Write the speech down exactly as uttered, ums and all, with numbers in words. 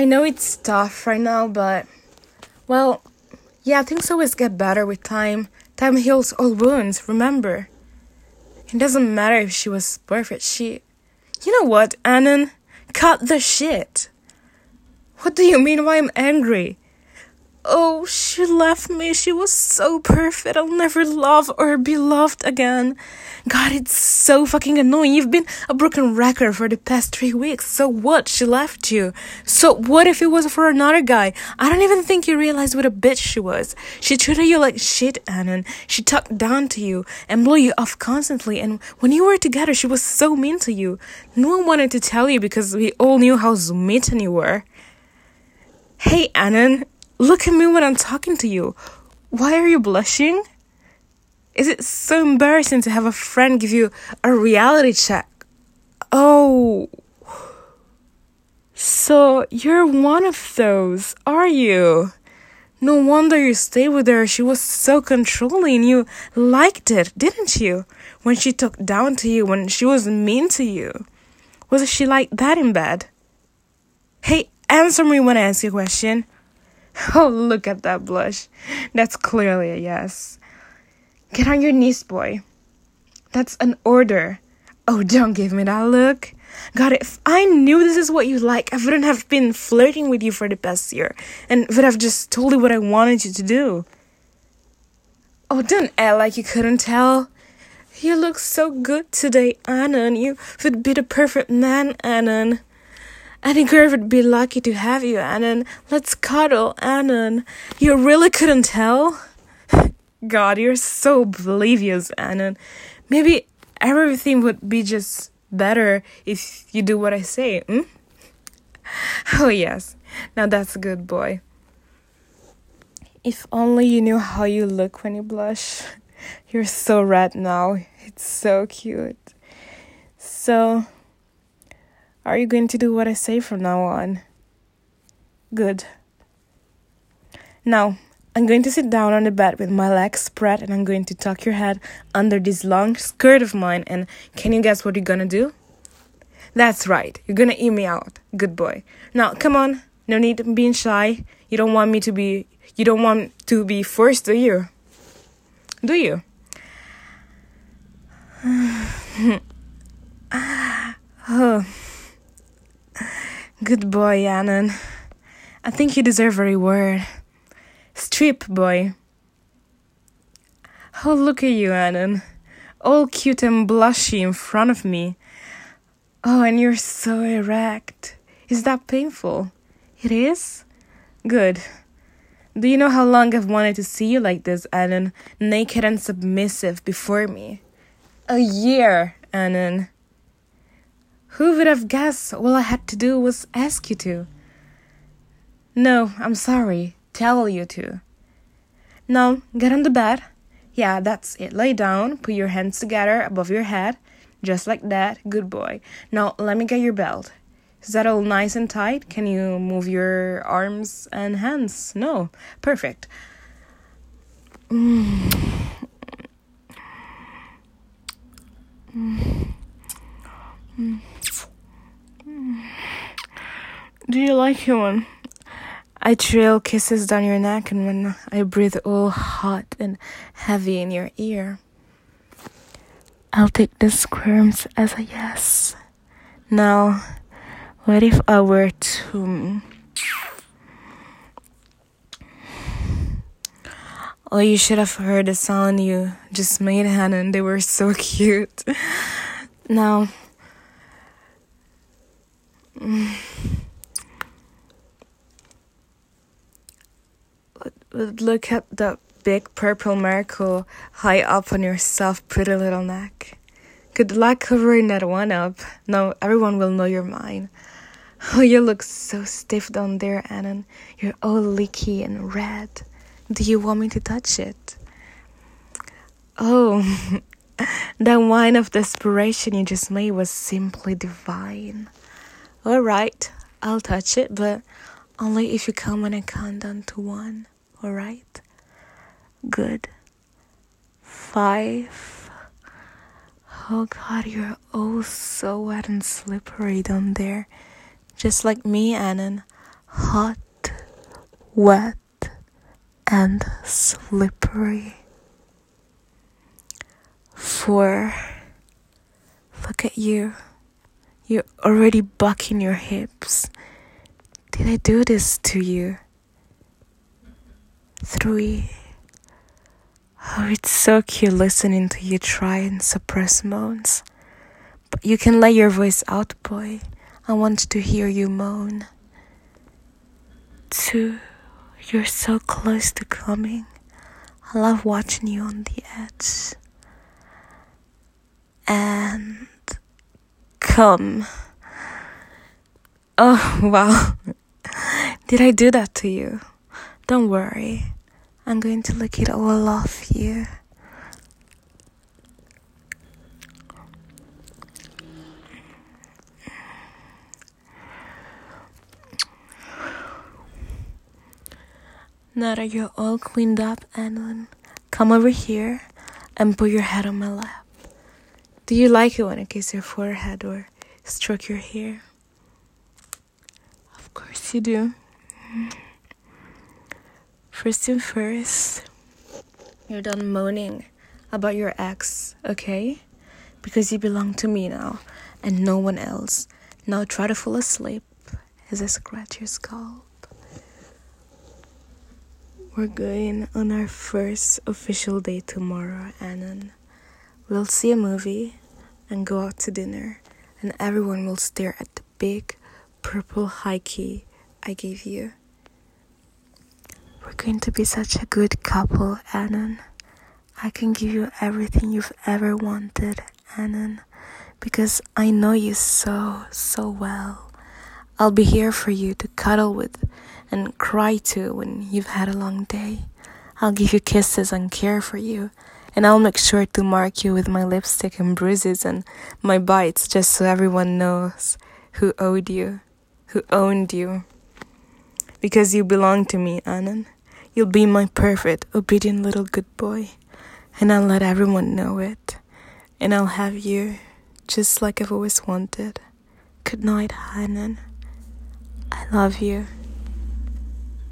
I know it's tough right now, but, well, yeah, things always get better with time. Time heals all wounds, remember? It doesn't matter if she was perfect, she... You know what, Annan? Cut the shit! What do you mean why I'm angry? Oh, she left me. She was so perfect. I'll never love or be loved again. God, it's so fucking annoying. You've been a broken record for the past three weeks. So what? She left you. So what if it was for another guy? I don't even think you realized what a bitch she was. She treated you like shit, Annan. She talked down to you and blew you off constantly. And when you were together, she was so mean to you. No one wanted to tell you because we all knew how smitten you were. Hey, Annan. Look at me when I'm talking to you. Why are you blushing? Is it so embarrassing to have a friend give you a reality check? Oh. So you're one of those, are you? No wonder you stayed with her. She was so controlling. You liked it, didn't you? When she talked down to you, when she was mean to you. Was she like that in bed? Hey, answer me when I ask you a question. Oh, look at that blush. That's clearly a yes. Get on your knees, boy. That's an order. Oh, don't give me that look. God, if I knew this is what you like, I wouldn't have been flirting with you for the past year and would have just told you what I wanted you to do. Oh, don't act like you couldn't tell. You look so good today, Annan. You would be the perfect man, Annan. Any girl would be lucky to have you, Annan. Let's cuddle, Annan. You really couldn't tell? God, you're so oblivious, Annan. Maybe everything would be just better if you do what I say, hmm? Oh, yes. Now that's a good boy. If only you knew how you look when you blush. You're so red now. It's so cute. So... are you going to do what I say from now on? Good. Now, I'm going to sit down on the bed with my legs spread and I'm going to tuck your head under this long skirt of mine. And can you guess what you're gonna do? That's right. You're gonna eat me out. Good boy. Now, come on. No need to being shy. You don't want me to be... You don't want to be forced, do you? Do you? Oh... Good boy, Annan. I think you deserve a reward. Strip, boy. Oh, look at you, Annan. All cute and blushy in front of me. Oh, and you're so erect. Is that painful? It is? Good. Do you know how long I've wanted to see you like this, Annan? Naked and submissive before me. A year, Annan. Who would have guessed all I had to do was ask you to? No, I'm sorry. Tell you to. Now, get on the bed. Yeah, that's it. Lay down. Put your hands together above your head. Just like that. Good boy. Now, let me get your belt. Is that all nice and tight? Can you move your arms and hands? No. Perfect. Mm. Mm. Mm. Do you like it when I trail kisses down your neck and when I breathe all hot and heavy in your ear? I'll take the squirms as a yes. Now, what if I were to... Oh, you should have heard the sound you just made, Hannah, and they were so cute. Now... Look at that big purple miracle high up on your soft, pretty little neck. Good luck covering that one up. Now everyone will know you're mine. Oh, you look so stiff down there, Annan. You're all leaky and red. Do you want me to touch it? Oh, that wine of desperation you just made was simply divine. Alright, I'll touch it, but only if you come when I count down to one. Alright? Good. Five. Oh God, you're oh so wet and slippery down there. Just like me, Annan. hot, wet, and slippery. Four, look at you. You're already bucking your hips. Did I do this to you? Three, oh, it's so cute listening to you try and suppress moans. But you can let your voice out, boy. I want to hear you moan. Two, you're so close to coming. I love watching you on the edge. And come. Oh, wow. Did I do that to you? Don't worry. I'm going to lick it all off you. Now that you're all cleaned up, Anon, come over here and put your head on my lap. Do you like it when I kiss your forehead or stroke your hair? Of course you do. First thing first, you're done moaning about your ex, okay? Because you belong to me now and no one else. Now try to fall asleep as I scratch your scalp. We're going on our first official date tomorrow, Anon. We'll see a movie and go out to dinner, and everyone will stare at the big purple high key I gave you. We're going to be such a good couple, Anon. I can give you everything you've ever wanted, Anon, because I know you so, so well. I'll be here for you to cuddle with and cry to when you've had a long day. I'll give you kisses and care for you, and I'll make sure to mark you with my lipstick and bruises and my bites just so everyone knows who owed you, who owned you. Because you belong to me, Anon. You'll be my perfect, obedient little good boy, and I'll let everyone know it. And I'll have you just like I've always wanted. Good night, Anon. I love you.